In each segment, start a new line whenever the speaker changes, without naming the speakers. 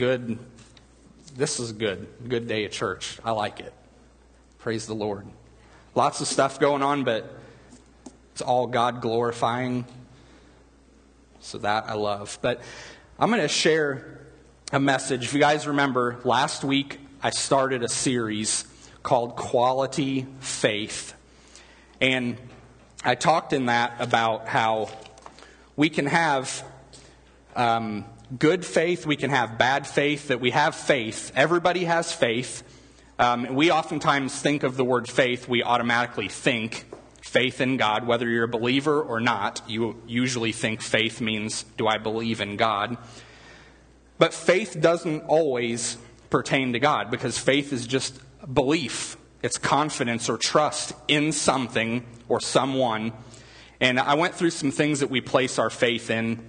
good. This is good. Good day at church. I like it. Praise the Lord. Lots of stuff going on, but it's all God glorifying. So that I love. But I'm going to share a message. If you guys remember, last week I started a series called Quality Faith. And I talked in that about how we can have good faith, we can have bad faith, that we have faith. Everybody has faith. We oftentimes think of the word faith, we automatically think faith in God. Whether you're a believer or not, you usually think faith means, do I believe in God? But faith doesn't always pertain to God, because faith is just belief. It's confidence or trust in something or someone. And I went through some things that we place our faith in.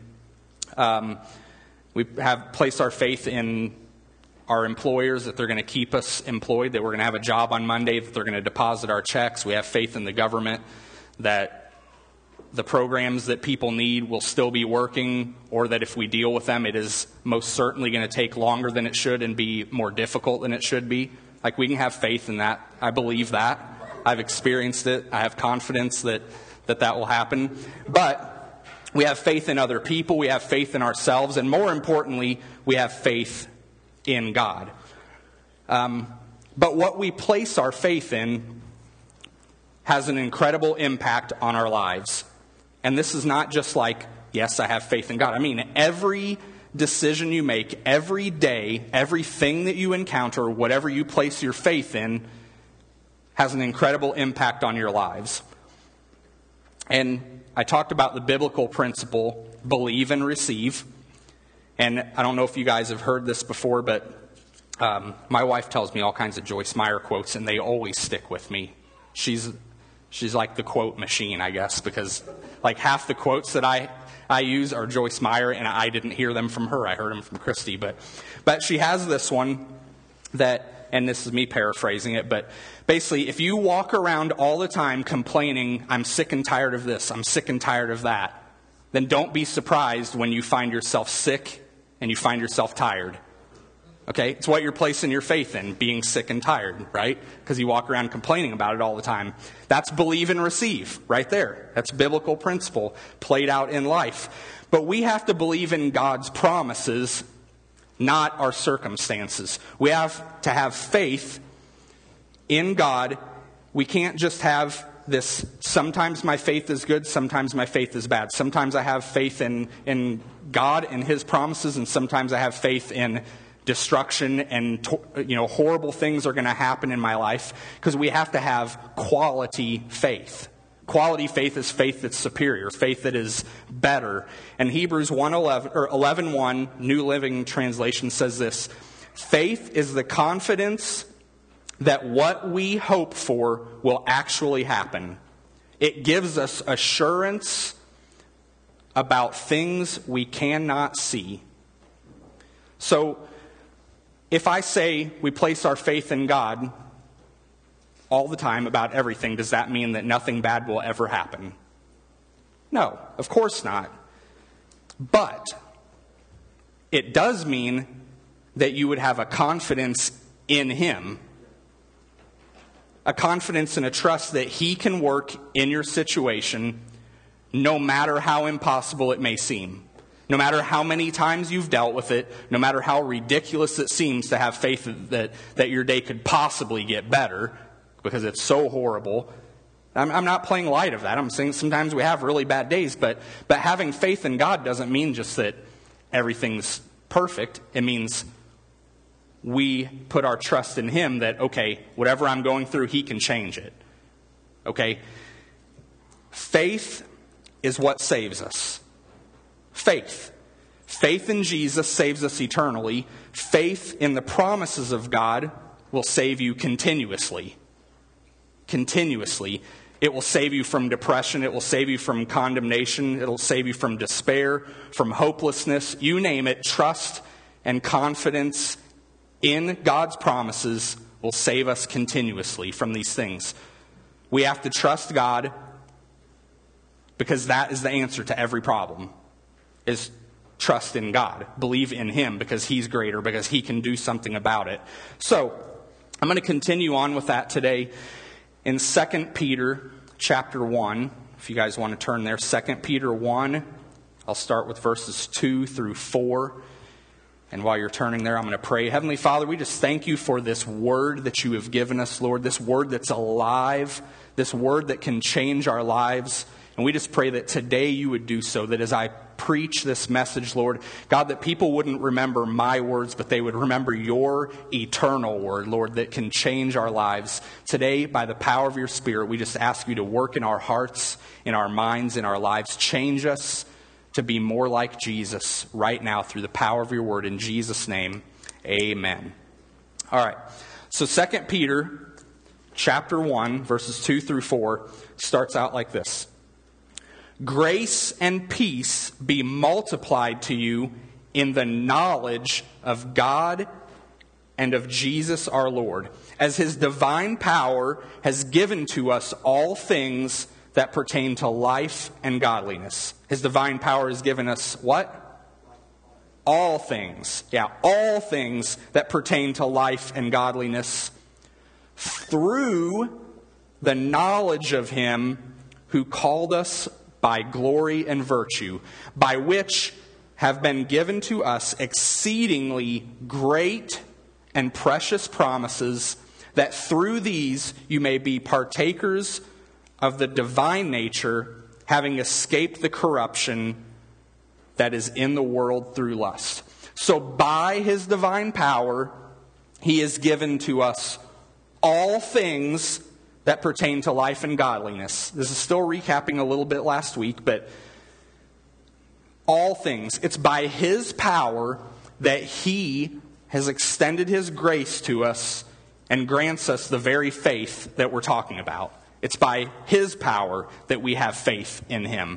We have placed our faith in our employers, that they're going to keep us employed, that we're going to have a job on Monday, that they're going to deposit our checks. We have faith in the government, that the programs that people need will still be working, or that if we deal with them, it is most certainly going to take longer than it should and be more difficult than it should be. Like, we can have faith in that. I believe that. I've experienced it. I have confidence that will happen. But we have faith in other people. We have faith in ourselves. And more importantly, we have faith in God. But what we place our faith in has an incredible impact on our lives. And this is not just like, yes, I have faith in God. I mean, every decision you make, every day, everything that you encounter, whatever you place your faith in, has an incredible impact on your lives. And I talked about the biblical principle, believe and receive. And I don't know if you guys have heard this before, but my wife tells me all kinds of Joyce Meyer quotes, and they always stick with me. She's like the quote machine, I guess, because like half the quotes that I use are Joyce Meyer, and I didn't hear them from her. I heard them from Christy. But she has this one that, and this is me paraphrasing it, but basically, if you walk around all the time complaining, I'm sick and tired of this, I'm sick and tired of that, then don't be surprised when you find yourself sick and you find yourself tired. Okay? It's what you're placing your faith in, being sick and tired, right? Because you walk around complaining about it all the time. That's believe and receive right there. That's biblical principle played out in life. But we have to believe in God's promises, not our circumstances. We have to have faith in God. We can't just have this, sometimes my faith is good, sometimes my faith is bad. Sometimes I have faith in God and His promises, and sometimes I have faith in destruction and horrible things are going to happen in my life, because we have to have quality faith. Quality faith is faith that's superior, faith that is better. And Hebrews 11:1, New Living Translation says this: faith is the confidence that what we hope for will actually happen. It gives us assurance about things we cannot see. So, if I say we place our faith in God all the time about everything, does that mean that nothing bad will ever happen? No, of course not. But it does mean that you would have a confidence in Him, a confidence and a trust that He can work in your situation, no matter how impossible it may seem. No matter how many times you've dealt with it, no matter how ridiculous it seems to have faith that your day could possibly get better, because it's so horrible. I'm not playing light of that. I'm saying sometimes we have really bad days, but having faith in God doesn't mean just that everything's perfect. It means we put our trust in Him that, okay, whatever I'm going through, He can change it. Okay? Faith is what saves us. Faith. Faith in Jesus saves us eternally. Faith in the promises of God will save you continuously. Continuously. It will save you from depression. It will save you from condemnation. It will save you from despair, from hopelessness. You name it. Trust and confidence in God's promises will save us continuously from these things. We have to trust God, because that is the answer to every problem, is trust in God. Believe in him because he's greater, because he can do something about it. So I'm going to continue on with that today in 2 Peter chapter 1. If you guys want to turn there, 2 Peter 1. I'll start with verses 2 through 4. And while you're turning there, I'm going to pray. Heavenly Father, we just thank you for this word that you have given us, Lord. This word that's alive. This word that can change our lives. And we just pray that today you would do so. That as I preach this message, Lord, God, that people wouldn't remember my words, but they would remember your eternal word, Lord, that can change our lives. Today, by the power of your Spirit, we just ask you to work in our hearts, in our minds, in our lives. Change us to be more like Jesus right now through the power of your word. In Jesus' name, amen. All right, so 2 Peter chapter 1, verses 2 through 4 starts out like this. Grace and peace be multiplied to you in the knowledge of God and of Jesus our Lord, as his divine power has given to us all things that pertain to life and godliness. His divine power has given us what? All things. Yeah, all things that pertain to life and godliness through the knowledge of him who called us by glory and virtue, by which have been given to us exceedingly great and precious promises, that through these you may be partakers of the divine nature, having escaped the corruption that is in the world through lust. So by his divine power, he has given to us all things that pertain to life and godliness. This is still recapping a little bit last week, but all things. It's by his power that he has extended his grace to us and grants us the very faith that we're talking about. It's by his power that we have faith in him.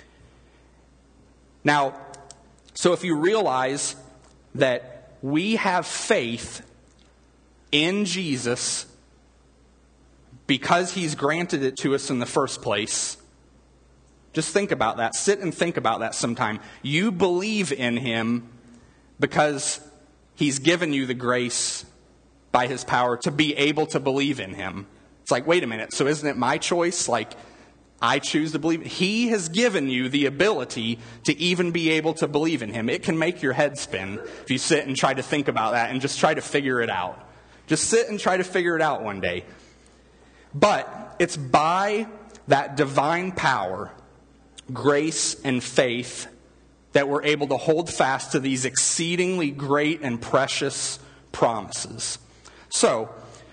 Now, so if you realize that we have faith in Jesus because he's granted it to us in the first place, just think about that. Sit and think about that sometime. You believe in him because he's given you the grace by his power to be able to believe in him. It's like, wait a minute, so isn't it my choice? Like, I choose to believe. He has given you the ability to even be able to believe in him. It can make your head spin if you sit and try to think about that and just try to figure it out. Just sit and try to figure it out one day. But it's by that divine power, grace and faith, that we're able to hold fast to these exceedingly great and precious promises. So,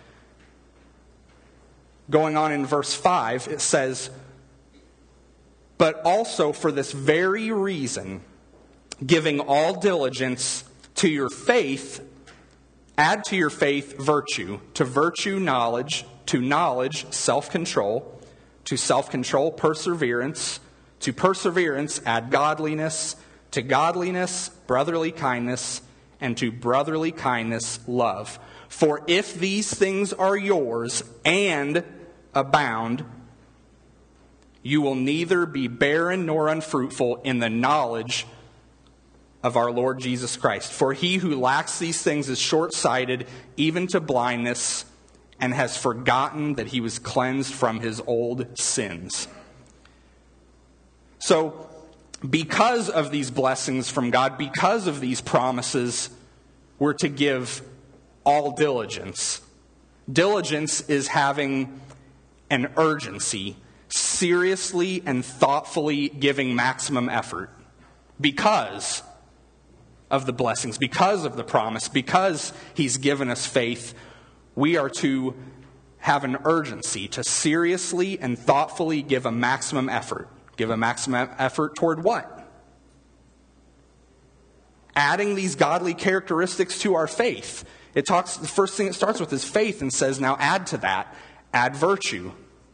going on in verse 5, it says, but also for this very reason, giving all diligence to your faith, add to your faith virtue, to virtue knowledge, to knowledge self-control, to self-control perseverance, to perseverance add godliness, to godliness brotherly kindness, and to brotherly kindness love. For if these things are yours and abound, you will neither be barren nor unfruitful in the knowledge of our Lord Jesus Christ. For he who lacks these things is short-sighted, even to blindness, and has forgotten that he was cleansed from his old sins. So, because of these blessings from God, because of these promises, we're to give all diligence. Diligence is having an urgency, seriously and thoughtfully giving maximum effort because of the blessings, because of the promise, because he's given us faith. We are to have an urgency to seriously and thoughtfully give a maximum effort. Give a maximum effort toward what? Adding these godly characteristics to our faith. The first thing it starts with is faith and says, now add to that, add virtue.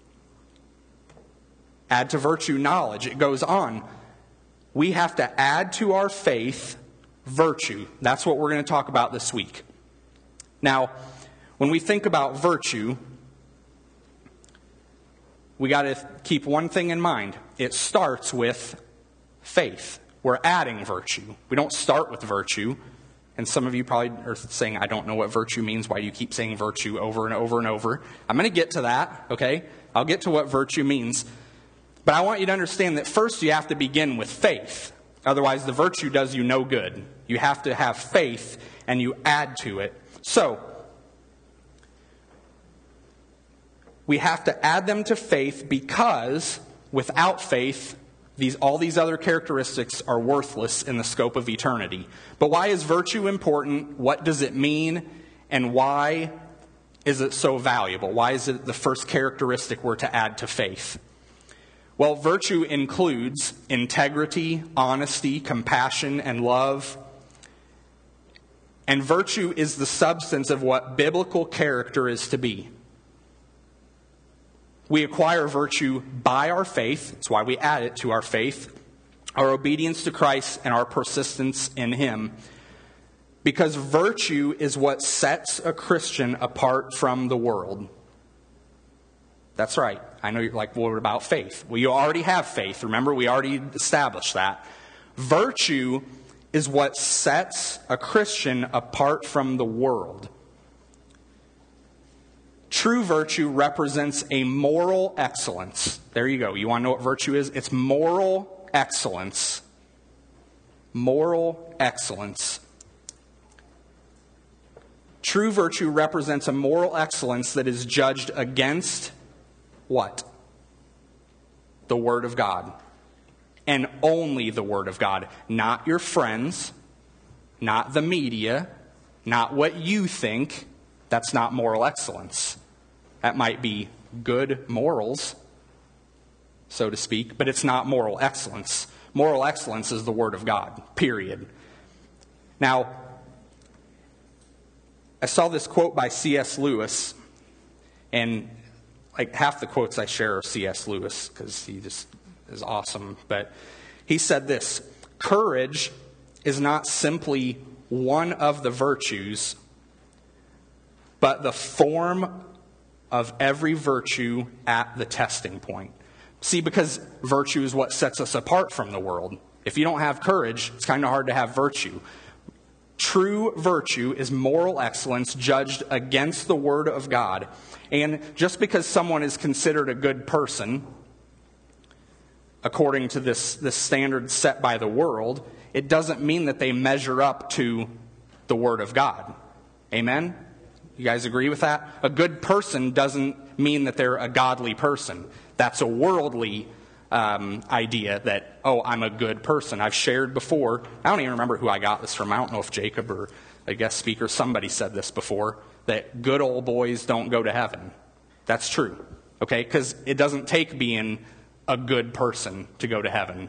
Add to virtue knowledge. It goes on. We have to add to our faith virtue. That's what we're going to talk about this week. Now, when we think about virtue, we got to keep one thing in mind. It starts with faith. we're adding virtue. We don't start with virtue. And some of you probably are saying, I don't know what virtue means. Why do you keep saying virtue over and over and over? I'm going to get to that, okay? I'll get to what virtue means. But I want you to understand that first you have to begin with faith. Otherwise, the virtue does you no good. You have to have faith, and you add to it. So, we have to add them to faith because without faith, all these other characteristics are worthless in the scope of eternity. But why is virtue important? What does it mean? And why is it so valuable? Why is it the first characteristic we're to add to faith? Well, virtue includes integrity, honesty, compassion, and love. And virtue is the substance of what biblical character is to be. We acquire virtue by our faith. That's why we add it to our faith, our obedience to Christ, and our persistence in Him. Because virtue is what sets a Christian apart from the world. That's right. I know you're like, well, what about faith? Well, you already have faith. Remember, we already established that. Virtue is what sets a Christian apart from the world. True virtue represents a moral excellence. There you go. You want to know what virtue is? It's moral excellence. Moral excellence. True virtue represents a moral excellence that is judged against what? The Word of God. And only the Word of God. Not your friends, not the media, not what you think. That's not moral excellence. That might be good morals, so to speak, but it's not moral excellence. Moral excellence is the Word of God, period. Now, I saw this quote by C.S. Lewis, and like half the quotes I share are C.S. Lewis, because he just is awesome. But he said this: courage is not simply one of the virtues, but the form of every virtue at the testing point. See, because virtue is what sets us apart from the world. If you don't have courage, it's kind of hard to have virtue. True virtue is moral excellence judged against the Word of God. And just because someone is considered a good person, according to this standard set by the world, it doesn't mean that they measure up to the Word of God. Amen? You guys agree with that? A good person doesn't mean that they're a godly person. That's a worldly idea that, oh, I'm a good person. I've shared before. I don't even remember who I got this from. I don't know if Jacob or a guest speaker, somebody said this before, that good old boys don't go to heaven. That's true. Okay? Because it doesn't take being a good person to go to heaven.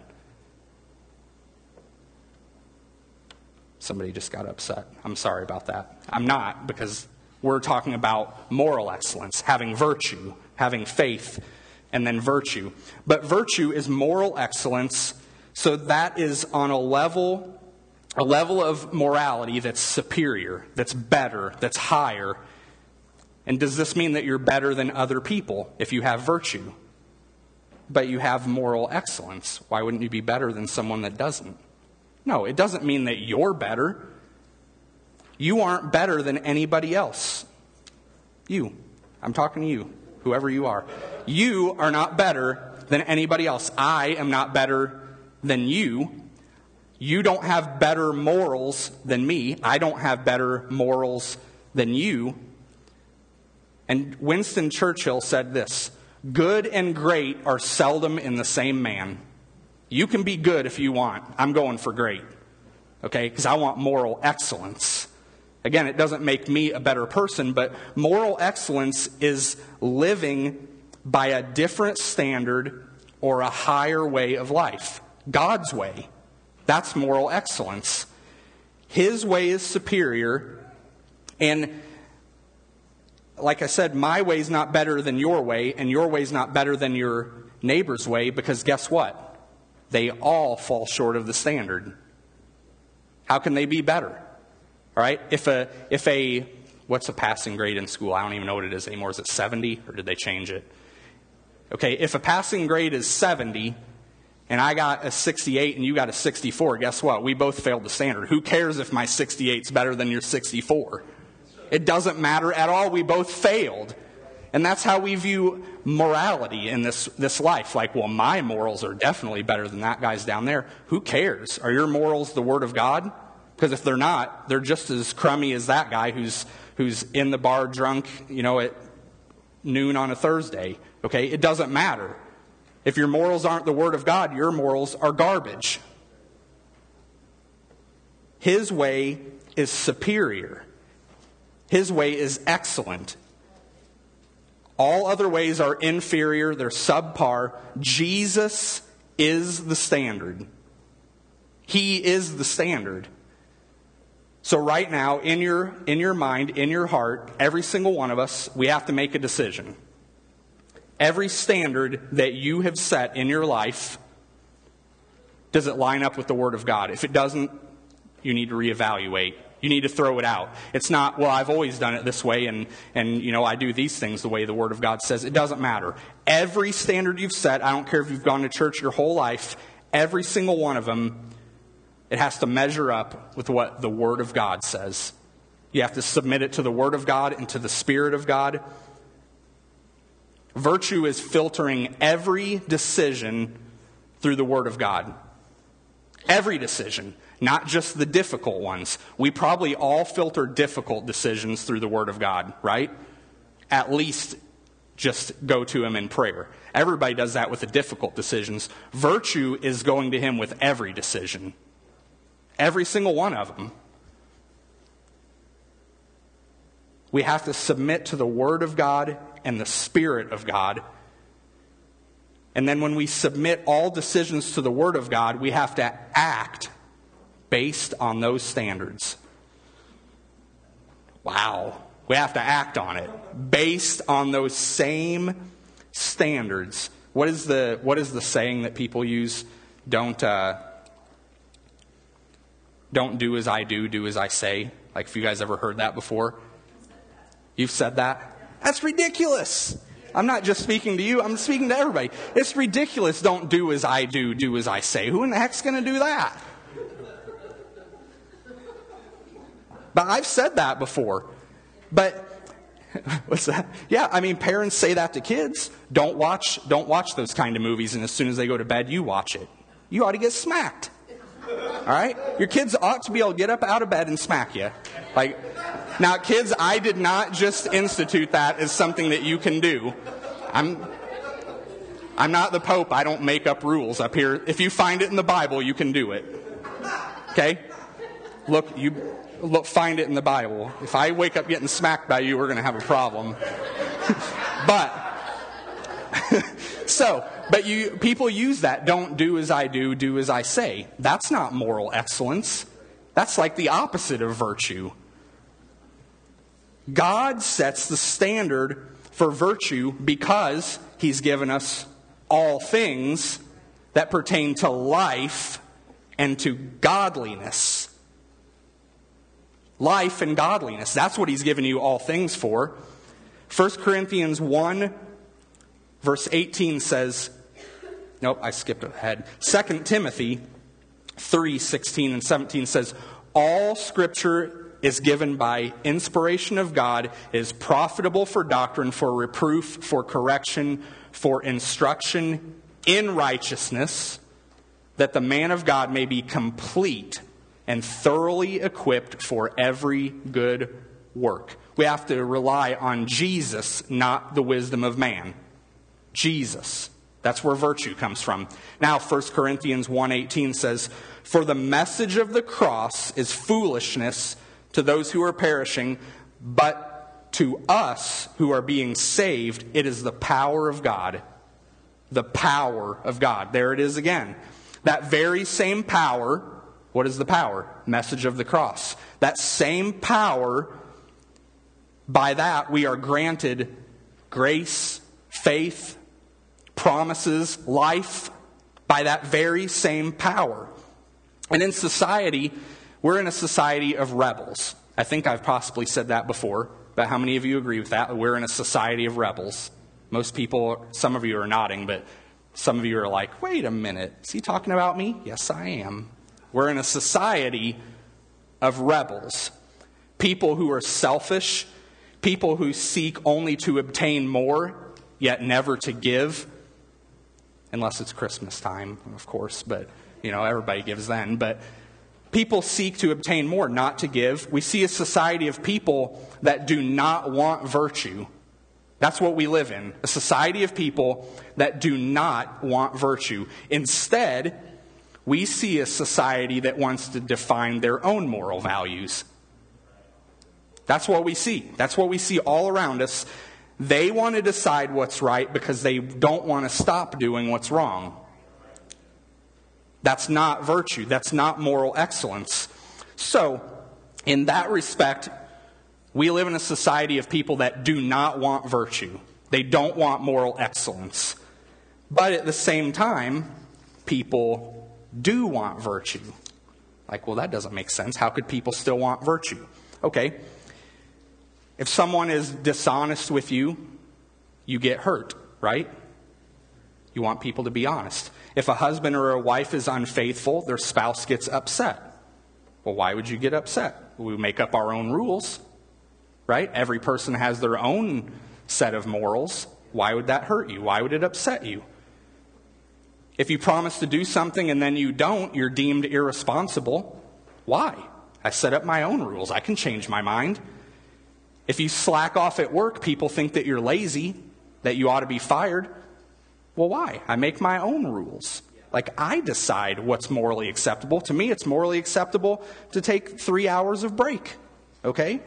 Somebody just got upset. I'm sorry about that. I'm not, because we're talking about moral excellence, having virtue, having faith, and then virtue. But virtue is moral excellence, so that is on a level of morality that's superior, that's better, that's higher. And does this mean that you're better than other people if you have virtue? But you have moral excellence. Why wouldn't you be better than someone that doesn't? No, it doesn't mean that you're better. You aren't better than anybody else. You. I'm talking to you, whoever you are. You are not better than anybody else. I am not better than you. You don't have better morals than me. I don't have better morals than you. And Winston Churchill said this: good and great are seldom in the same man. You can be good if you want. I'm going for great. Okay? Because I want moral excellence. Again, it doesn't make me a better person, but moral excellence is living by a different standard or a higher way of life. God's way. That's moral excellence. His way is superior, and like I said, my way is not better than your way, and your way is not better than your neighbor's way, because guess what? They all fall short of the standard. How can they be better? All right? If a what's a passing grade in school? I don't even know what it is anymore. Is it 70, or did they change it? Okay, if a passing grade is 70, and I got a 68 and you got a 64, guess what? We both failed the standard. Who cares if my 68's better than your 64? It doesn't matter at all. We both failed. And that's how we view morality in this life. Like, well, my morals are definitely better than that guy's down there. Who cares? Are your morals the Word of God? Because if they're not, they're just as crummy as that guy who's in the bar drunk, at noon on a Thursday. Okay? It doesn't matter. If your morals aren't the Word of God, your morals are garbage. His way is superior. His way is excellent. All other ways are inferior, they're subpar. Jesus is the standard. He is the standard. So right now, in your mind, in your heart, every single one of us, we have to make a decision. Every standard that you have set in your life, does it line up with the Word of God? If it doesn't, you need to reevaluate. You need to throw it out. It's not, well, I've always done it this way, and I do these things the way the Word of God says. It doesn't matter. Every standard you've set, I don't care if you've gone to church your whole life, every single one of them, it has to measure up with what the Word of God says. You have to submit it to the Word of God and to the Spirit of God. Virtue is filtering every decision through the Word of God. Every decision. Not just the difficult ones. We probably all filter difficult decisions through the Word of God, right? At least just go to Him in prayer. Everybody does that with the difficult decisions. Virtue is going to Him with every decision. Every single one of them. We have to submit to the Word of God and the Spirit of God. And then when we submit all decisions to the Word of God, we have to act based on those standards. Wow. We have to act on it. Based on those same standards. What is the saying that people use? Don't do as I do, do as I say. Like, if you guys ever heard that before? You've said that? That's ridiculous. I'm not just speaking to you, I'm speaking to everybody. It's ridiculous. Don't do as I do, do as I say. Who in the heck's going to do that? But I've said that before. But what's that? Yeah, parents say that to kids. Don't watch those kind of movies, and as soon as they go to bed, you watch it. You ought to get smacked. All right? Your kids ought to be able to get up out of bed and smack you. Now, kids, I did not just institute that as something that you can do. I'm not the Pope. I don't make up rules up here. If you find it in the Bible, you can do it. Okay? Look, find it in the Bible. If I wake up getting smacked by you, we're going to have a problem. People use that. Don't do as I do, do as I say. That's not moral excellence. That's like the opposite of virtue. God sets the standard for virtue because He's given us all things that pertain to life and to godliness. Life and godliness. That's what He's given you all things for. 1 Corinthians 1, verse 18 says, nope, I skipped ahead. 2 Timothy 3, 16 and 17 says, all Scripture is given by inspiration of God, is profitable for doctrine, for reproof, for correction, for instruction in righteousness, that the man of God may be complete and thoroughly equipped for every good work. We have to rely on Jesus, not the wisdom of man. Jesus. That's where virtue comes from. Now, 1 Corinthians 1:18 says, for the message of the cross is foolishness to those who are perishing, but to us who are being saved, it is the power of God. The power of God. There it is again. That very same power. What is the power? Message of the cross. That same power, by that we are granted grace, faith, promises, life, by that very same power. And in society, we're in a society of rebels. I think I've possibly said that before, but how many of you agree with that? We're in a society of rebels. Most people, some of you are nodding, but Some of you are like, wait a minute, is he talking about me? Yes, I am. We're in a society of rebels, people who are selfish, people who seek only to obtain more, yet never to give, unless it's Christmas time, of course, but, everybody gives then. But people seek to obtain more, not to give. We see a society of people that do not want virtue. That's what we live in, a society of people that do not want virtue. Instead, we see a society that wants to define their own moral values. That's what we see. That's what we see all around us. They want to decide what's right because they don't want to stop doing what's wrong. That's not virtue. That's not moral excellence. So, in that respect, we live in a society of people that do not want virtue. They don't want moral excellence. But at the same time, people do want virtue. Like, well, that doesn't make sense. How could people still want virtue? Okay. If someone is dishonest with you, you get hurt, right? You want people to be honest. If a husband or a wife is unfaithful, their spouse gets upset. Well, why would you get upset? We make up our own rules. Right? Every person has their own set of morals. Why would that hurt you? Why would it upset you? If you promise to do something and then you don't, you're deemed irresponsible. Why? I set up my own rules. I can change my mind. If you slack off at work, people think that you're lazy, that you ought to be fired. Well, why? I make my own rules. Like, I decide what's morally acceptable. To me, it's morally acceptable to take 3 hours of break. Okay?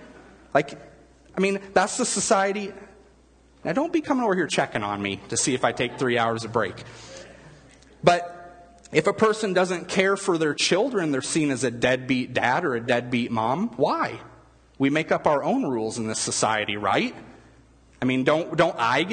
That's the society. Now, don't be coming over here checking on me to see if I take 3 hours of break. But if a person doesn't care for their children, they're seen as a deadbeat dad or a deadbeat mom. Why? We make up our own rules in this society, right? Why don't I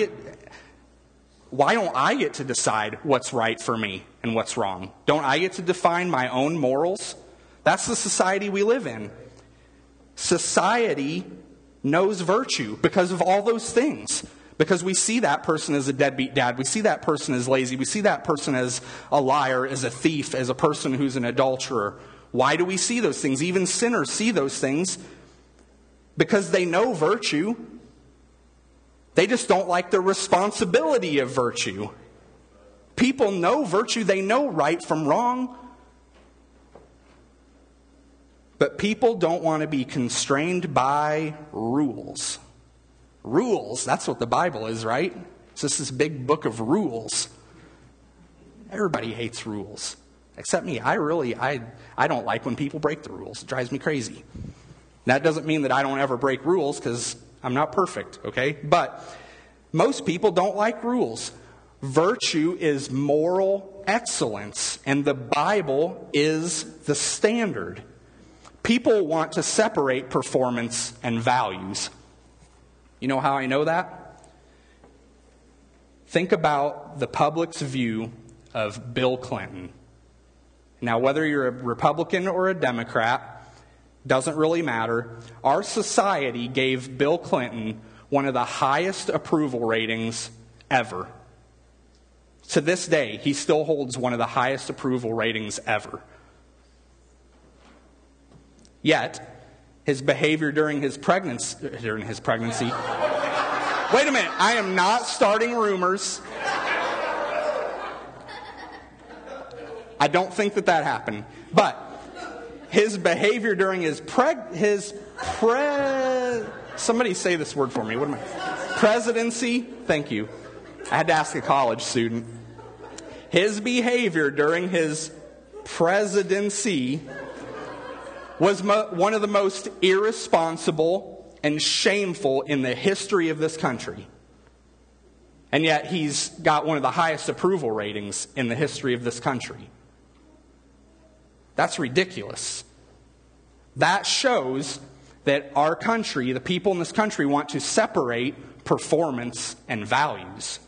get to decide what's right for me and what's wrong? Don't I get to define my own morals? That's the society we live in. Society knows virtue because of all those things. Because we see that person as a deadbeat dad. We see that person as lazy. We see that person as a liar, as a thief, as a person who's an adulterer. Why do we see those things? Even sinners see those things because they know virtue. They just don't like the responsibility of virtue. People know virtue. They know right from wrong. But people don't want to be constrained by rules. Rules, that's what the Bible is, right? It's just this big book of rules. Everybody hates rules. Except me. I don't like when people break the rules. It drives me crazy. That doesn't mean that I don't ever break rules, because I'm not perfect, okay? But most people don't like rules. Virtue is moral excellence, and the Bible is the standard. People want to separate performance and values. You know how I know that? Think about the public's view of Bill Clinton. Now, whether you're a Republican or a Democrat, doesn't really matter. Our society gave Bill Clinton one of the highest approval ratings ever. To this day, he still holds one of the highest approval ratings ever. Yet, his behavior during his pregnancy... Wait a minute, I am not starting rumors. I don't think that happened. But his behavior during somebody say this word for me. Presidency? Thank you. I had to ask a college student. His behavior during his presidency was one of the most irresponsible and shameful in the history of this country. And yet he's got one of the highest approval ratings in the history of this country. That's ridiculous. That shows that our country, the people in this country, want to separate performance and values.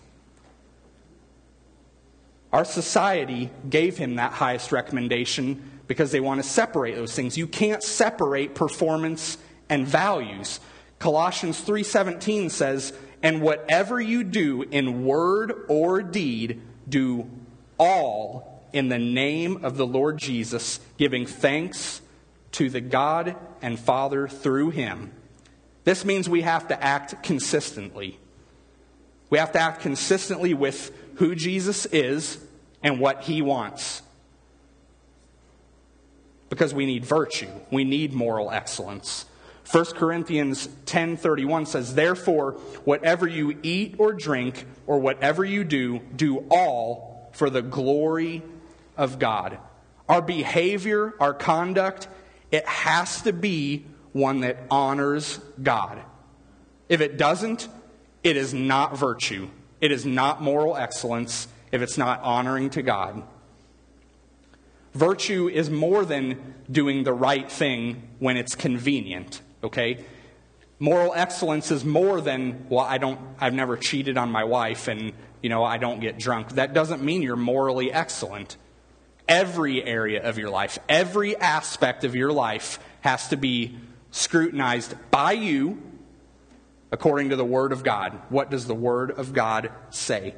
Our society gave him that highest recommendation because they want to separate those things. You can't separate performance and values. Colossians 3:17 says, "And whatever you do in word or deed, do all in the name of the Lord Jesus, giving thanks to the God and Father through him. This means we have to act consistently. We have to act consistently with who Jesus is and what he wants. Because we need virtue. We need moral excellence. 1 Corinthians 10:31 says, "Therefore, whatever you eat or drink, or whatever you do, do all for the glory of God." Our behavior, our conduct, it has to be one that honors God. If it doesn't, it is not virtue. It is not moral excellence if it's not honoring to God. Virtue is more than doing the right thing when it's convenient, okay? Moral excellence is more than, well, I've never cheated on my wife and, I don't get drunk. That doesn't mean you're morally excellent. Every area of your life, every aspect of your life has to be scrutinized by you according to the Word of God. What does the Word of God say?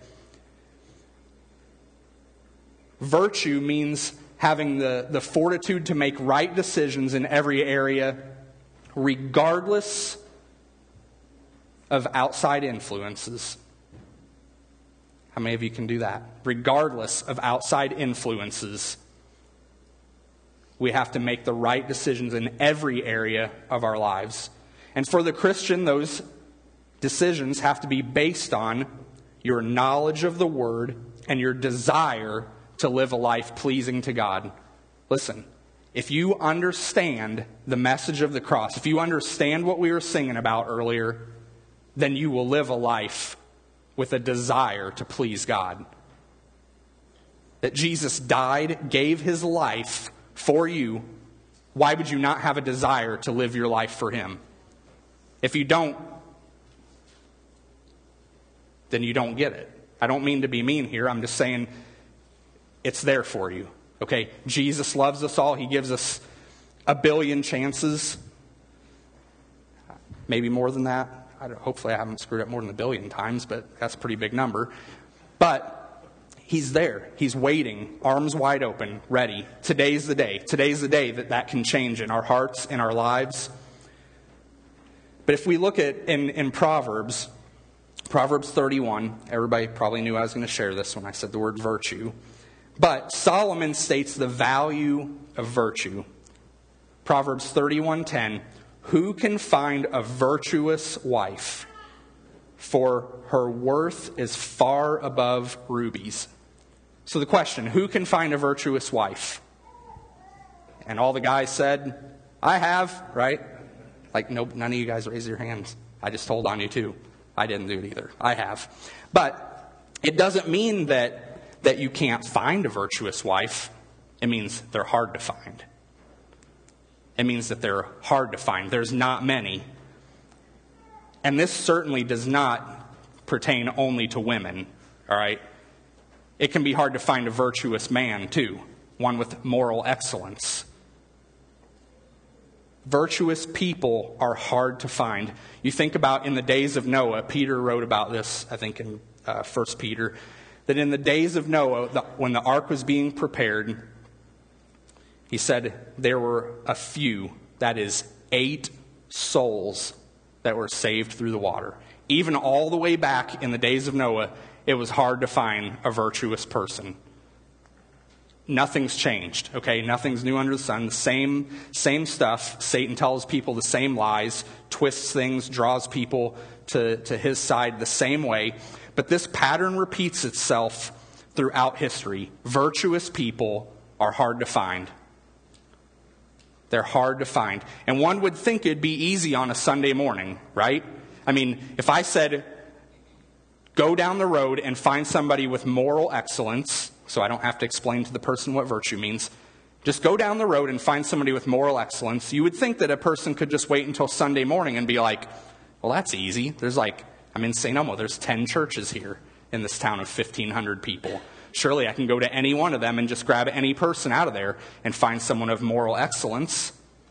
Virtue means having the fortitude to make right decisions in every area, regardless of outside influences. How many of you can do that? Regardless of outside influences, we have to make the right decisions in every area of our lives. And for the Christian, those decisions have to be based on your knowledge of the Word and your desire to live a life pleasing to God. Listen, if you understand the message of the cross, if you understand what we were singing about earlier, then you will live a life with a desire to please God. That Jesus died, gave his life for you. Why would you not have a desire to live your life for him? If you don't, then you don't get it. I don't mean to be mean here. I'm just saying it's there for you. Okay? Jesus loves us all. He gives us a billion chances. Maybe more than that. Hopefully I haven't screwed up more than a billion times, but that's a pretty big number. But he's there. He's waiting, arms wide open, ready. Today's the day. Today's the day that can change in our hearts, in our lives. But if we look at in Proverbs 31, everybody probably knew I was going to share this when I said the word virtue. But Solomon states the value of virtue. Proverbs 31:10, "Who can find a virtuous wife? For her worth is far above rubies." So the question, who can find a virtuous wife? And all the guys said, "I have," right? Like, nope, none of you guys raise your hands. I just told on you too. I didn't do it either. I have. But it doesn't mean that you can't find a virtuous wife. It means they're hard to find. It means that they're hard to find. There's not many. And this certainly does not pertain only to women, all right? It can be hard to find a virtuous man, too, one with moral excellence. Virtuous people are hard to find. You think about in the days of Noah, Peter wrote about this, I think in 1 Peter, that in the days of Noah, when the ark was being prepared, he said there were a few, that is 8 souls that were saved through the water. Even all the way back in the days of Noah, it was hard to find a virtuous person. Nothing's changed, okay? Nothing's new under the sun. The same stuff. Satan tells people the same lies, twists things, draws people to his side the same way. But this pattern repeats itself throughout history. Virtuous people are hard to find. They're hard to find. And one would think it'd be easy on a Sunday morning, right? I mean, if I said, go down the road and find somebody with moral excellence, so I don't have to explain to the person what virtue means, just go down the road and find somebody with moral excellence, you would think that a person could just wait until Sunday morning and be like, well, that's easy. I'm in St. Elmo. There's 10 churches here in this town of 1,500 people. Surely I can go to any one of them and just grab any person out of there and find someone of moral excellence.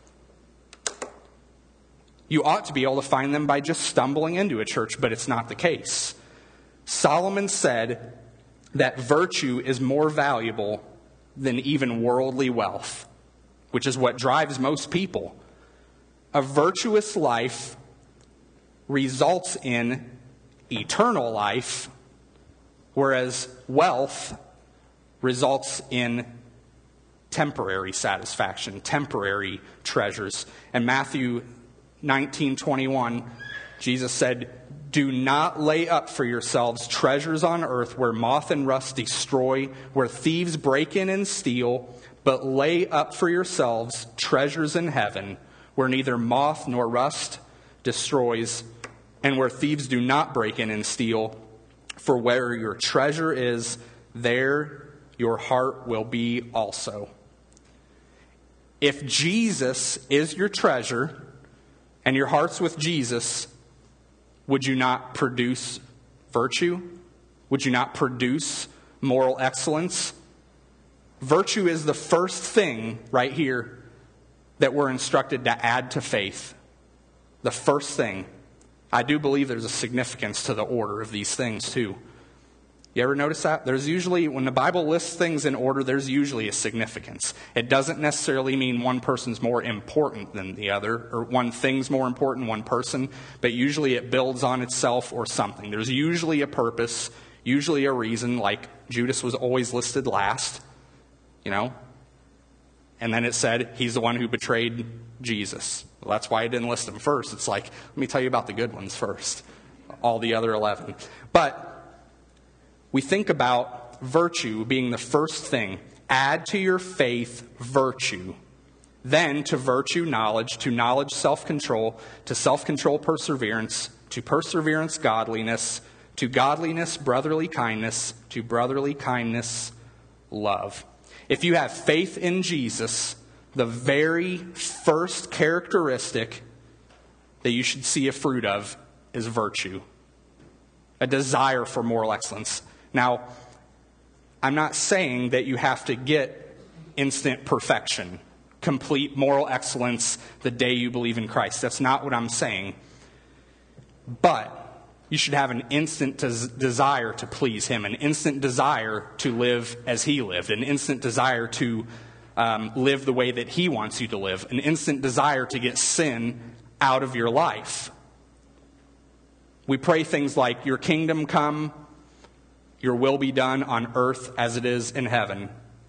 You ought to be able to find them by just stumbling into a church, but it's not the case. Solomon said that virtue is more valuable than even worldly wealth, which is what drives most people. A virtuous life results in eternal life, whereas wealth results in temporary satisfaction, temporary treasures. And Matthew 19:21, Jesus said, "Do not lay up for yourselves treasures on earth where moth and rust destroy, where thieves break in and steal, but lay up for yourselves treasures in heaven where neither moth nor rust destroys, and where thieves do not break in and steal. For where your treasure is, there your heart will be also." If Jesus is your treasure and your heart's with Jesus, would you not produce virtue? Would you not produce moral excellence? Virtue is the first thing right here that we're instructed to add to faith. The first thing. I do believe there's a significance to the order of these things too. You ever notice that? There's usually, when the Bible lists things in order, there's usually a significance. It doesn't necessarily mean one person's more important than the other, or one thing's more important than one person, but usually it builds on itself or something. There's usually a purpose, usually a reason, like Judas was always listed last, and then it said he's the one who betrayed Jesus. Well, that's why I didn't list him first. It's like, let me tell you about the good ones first, all the other 11. But we think about virtue being the first thing. Add to your faith virtue. Then to virtue knowledge, to knowledge self-control, to self-control perseverance, to perseverance godliness, to godliness brotherly kindness, to brotherly kindness love. If you have faith in Jesus, the very first characteristic that you should see a fruit of is virtue. A desire for moral excellence. Now, I'm not saying that you have to get instant perfection, complete moral excellence the day you believe in Christ. That's not what I'm saying. But you should have an instant desire to please Him, an instant desire to live as He lived, an instant desire to live the way that He wants you to live, an instant desire to get sin out of your life. We pray things like, "Your kingdom come, your will be done on earth as it is in heaven."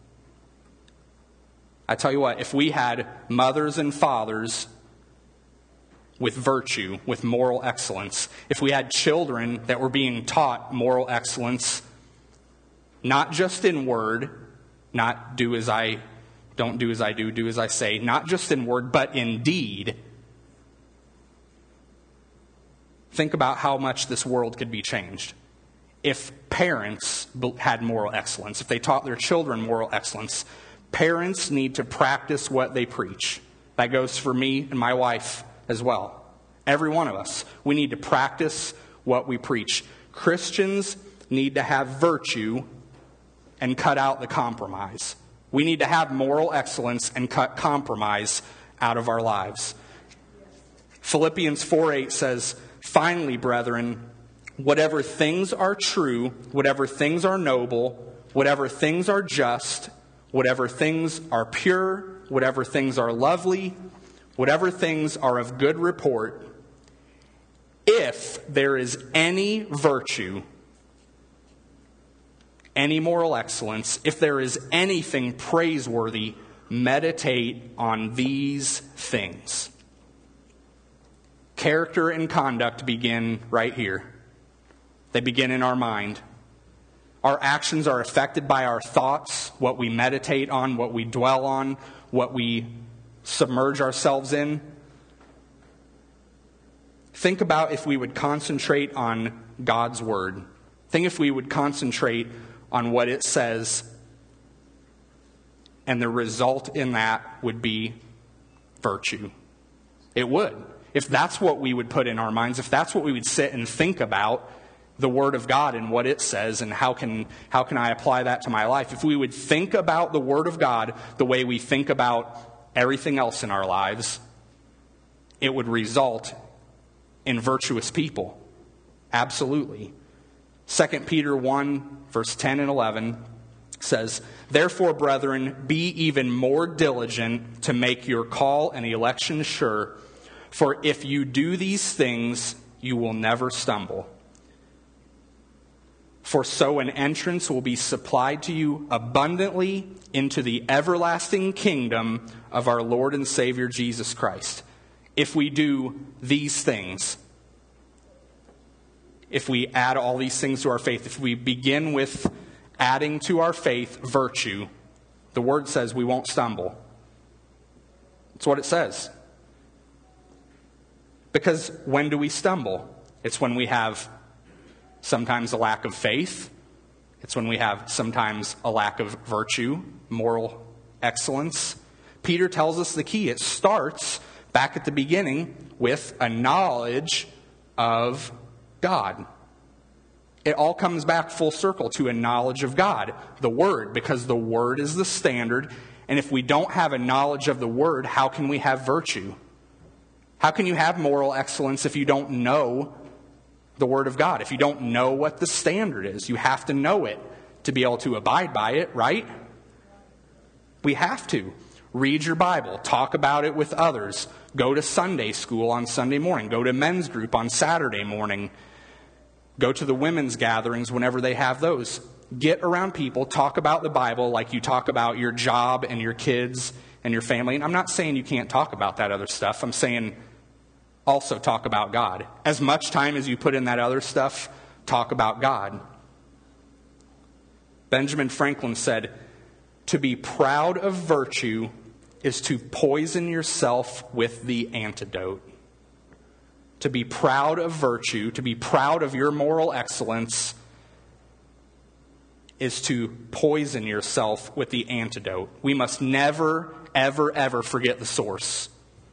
I tell you what, if we had mothers and fathers with virtue, with moral excellence, if we had children that were being taught moral excellence, not just in word, not do as I don't do as I do as I say, not just in word, but in deed, think about how much this world could be changed. If parents had moral excellence, if they taught their children moral excellence, parents need to practice what they preach. That goes for me and my wife as well. Every one of us. We need to practice what we preach. Christians need to have virtue and cut out the compromise. We need to have moral excellence and cut compromise out of our lives. Philippians 4:8 says, "Finally, brethren, whatever things are true, whatever things are noble, whatever things are just, whatever things are pure, whatever things are lovely, whatever things are of good report, if there is any virtue, any moral excellence, if there is anything praiseworthy, meditate on these things." Character and conduct begin right here. They begin in our mind. Our actions are affected by our thoughts, what we meditate on, what we dwell on, what we submerge ourselves in. Think about if we would concentrate on God's Word. Think if we would concentrate on what it says, and the result in that would be virtue. It would. If that's what we would put in our minds, if that's what we would sit and think about, the Word of God and what it says, and how can I apply that to my life? If we would think about the Word of God the way we think about everything else in our lives, it would result in virtuous people. Absolutely. 2 Peter 1, verse 10 and 11 says, "Therefore, brethren, be even more diligent to make your call and election sure. For if you do these things, you will never stumble. For so an entrance will be supplied to you abundantly into the everlasting kingdom of our Lord and Savior Jesus Christ. If we do these things," if we add all these things to our faith, if we begin with adding to our faith virtue, the word says we won't stumble. That's what it says. Because when do we stumble? It's when we have sometimes a lack of faith. It's when we have sometimes a lack of virtue, moral excellence. Peter tells us the key. It starts back at the beginning with a knowledge of God. It all comes back full circle to a knowledge of God, the Word, because the Word is the standard. And if we don't have a knowledge of the Word, how can we have virtue? How can you have moral excellence if you don't know the Word of God? If you don't know what the standard is, you have to know it to be able to abide by it, right? We have to. Read your Bible. Talk about it with others. Go to Sunday school on Sunday morning. Go to men's group on Saturday morning. Go to the women's gatherings whenever they have those. Get around people. Talk about the Bible like you talk about your job and your kids and your family. And I'm not saying you can't talk about that other stuff. I'm saying also talk about God. As much time as you put in that other stuff, talk about God. Benjamin Franklin said, "To be proud of virtue is to poison yourself with the antidote." To be proud of virtue, to be proud of your moral excellence, is to poison yourself with the antidote. We must never, ever, ever forget the source.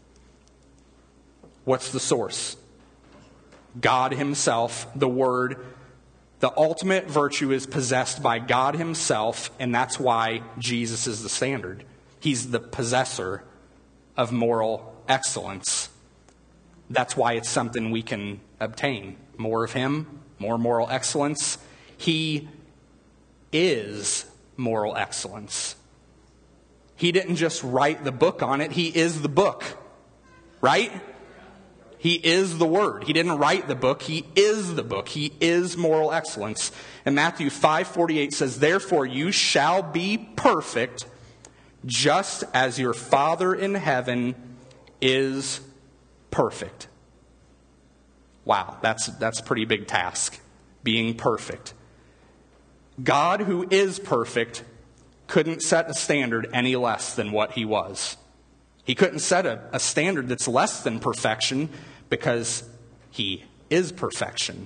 What's the source? God Himself, the Word. The ultimate virtue is possessed by God Himself, and that's why Jesus is the standard. He's the possessor of moral excellence. That's why it's something we can obtain. More of Him, more moral excellence. He is moral excellence. He didn't just write the book on it. He is the book. Right? He is the Word. He didn't write the book. He is the book. He is moral excellence. And Matthew 5:48 says, "Therefore you shall be perfect, just as your Father in heaven is perfect." Wow, that's a pretty big task, being perfect. God, who is perfect, couldn't set a standard any less than what He was. He couldn't set a standard that's less than perfection because He is perfection.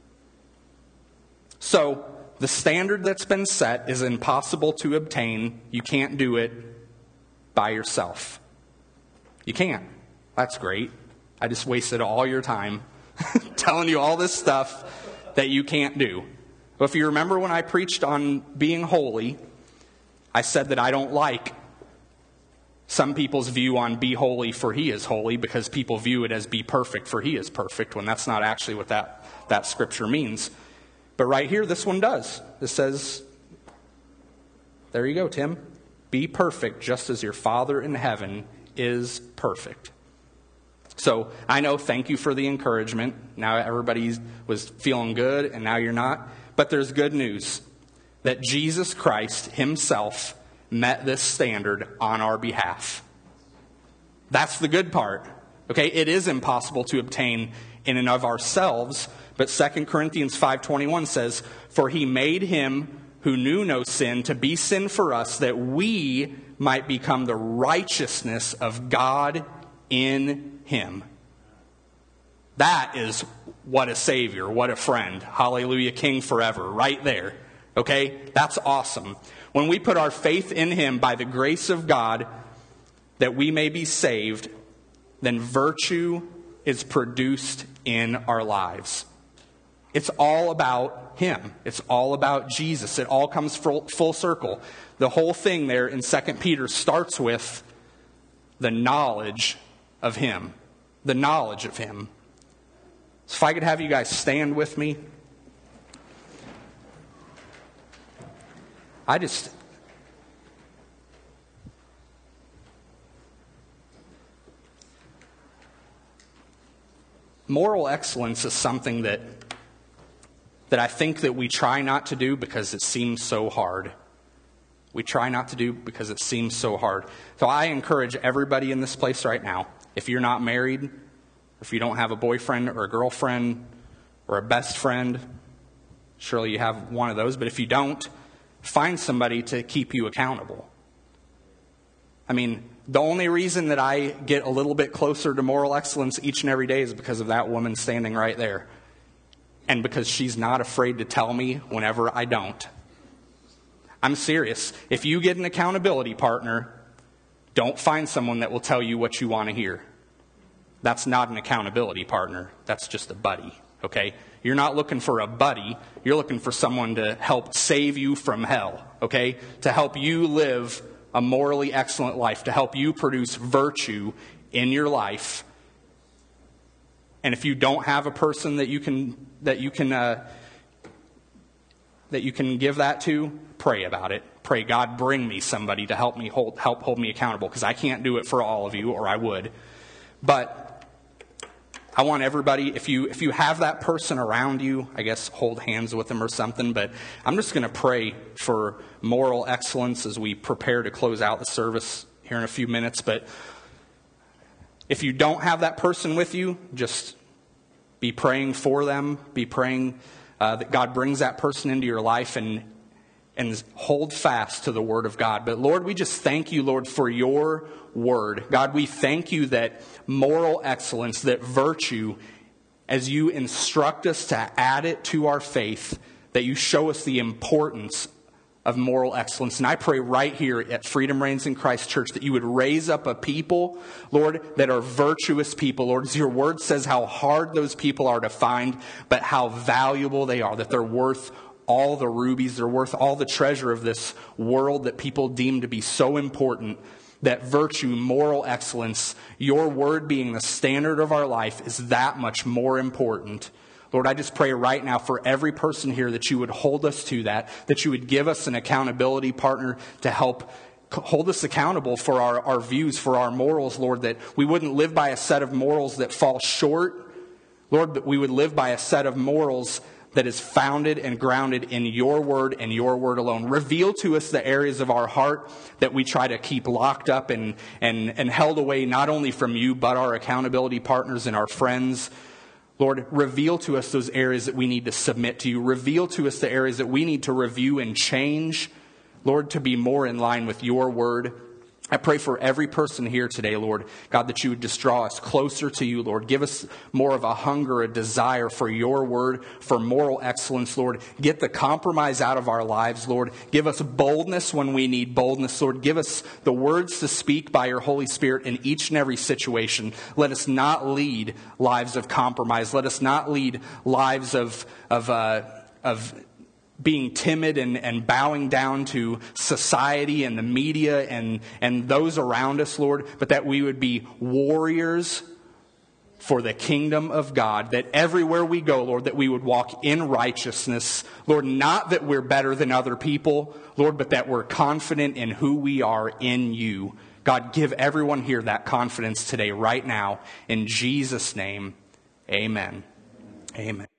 So, the standard that's been set is impossible to obtain. You can't do it by yourself. You can't. That's great. I just wasted all your time telling you all this stuff that you can't do. Well, if you remember when I preached on being holy, I said that I don't like some people's view on be holy for He is holy, because people view it as be perfect for He is perfect, when that's not actually what that scripture means. But right here, this one does. It says, there you go, Tim. Be perfect just as your Father in heaven is perfect. So I know, thank you for the encouragement. Now everybody was feeling good and now you're not. But there's good news that Jesus Christ Himself met this standard on our behalf. That's the good part. Okay, it is impossible to obtain in and of ourselves, but 2 Corinthians 5:21 says, "For He made Him who knew no sin to be sin for us, that we might become the righteousness of God in Him." That is what a Savior, what a friend. Hallelujah, King forever, right there. Okay, that's awesome. When we put our faith in Him by the grace of God, that we may be saved, then virtue is produced in our lives. It's all about Him. It's all about Jesus. It all comes full circle. The whole thing there in 2 Peter starts with the knowledge of Him. The knowledge of Him. So if I could have you guys stand with me. Moral excellence is something that I think that we try not to do because it seems so hard. We try not to do because it seems so hard. So I encourage everybody in this place right now, if you're not married, or if you don't have a boyfriend or a girlfriend or a best friend, surely you have one of those, but if you don't, find somebody to keep you accountable. I mean, the only reason that I get a little bit closer to moral excellence each and every day is because of that woman standing right there. And because she's not afraid to tell me whenever I don't. I'm serious. If you get an accountability partner, don't find someone that will tell you what you want to hear. That's not an accountability partner. That's just a buddy, okay? You're not looking for a buddy. You're looking for someone to help save you from hell, okay? To help you live a morally excellent life, to help you produce virtue in your life. And if you don't have a person that you can give that to, pray about it. Pray, God, bring me somebody to help hold me accountable, because I can't do it for all of you, or I would. But I want everybody, if you have that person around you, I guess hold hands with them or something. But I'm just going to pray for moral excellence as we prepare to close out the service here in a few minutes. But if you don't have that person with you, just be praying for them. Be praying that God brings that person into your life, and hold fast to the Word of God. But Lord, we just thank you, Lord, for your Word. God, we thank you that moral excellence, that virtue, as you instruct us to add it to our faith, that you show us the importance of moral excellence. And I pray right here at Freedom Reigns in Christ Church that you would raise up a people, Lord, that are virtuous people. Lord, as your word says how hard those people are to find, but how valuable they are, that they're worth all the rubies, they're worth all the treasure of this world that people deem to be so important. That virtue, moral excellence, your word being the standard of our life, is that much more important. Lord, I just pray right now for every person here that you would hold us to that you would give us an accountability partner to help hold us accountable for our views, for our morals, Lord, that we wouldn't live by a set of morals that fall short, Lord, but we would live by a set of morals that is founded and grounded in your word and your word alone. Reveal to us the areas of our heart that we try to keep locked up and held away not only from you, but our accountability partners and our friends. Lord, reveal to us those areas that we need to submit to you. Reveal to us the areas that we need to review and change, Lord, to be more in line with your word. I pray for every person here today, Lord, God, that you would just draw us closer to you, Lord. Give us more of a hunger, a desire for your word, for moral excellence, Lord. Get the compromise out of our lives, Lord. Give us boldness when we need boldness, Lord. Give us the words to speak by your Holy Spirit in each and every situation. Let us not lead lives of compromise. Let us not lead lives of being timid and bowing down to society and the media and those around us, Lord, but that we would be warriors for the kingdom of God, that everywhere we go, Lord, that we would walk in righteousness, Lord, not that we're better than other people, Lord, but that we're confident in who we are in you. God, give everyone here that confidence today, right now, in Jesus' name, amen. Amen.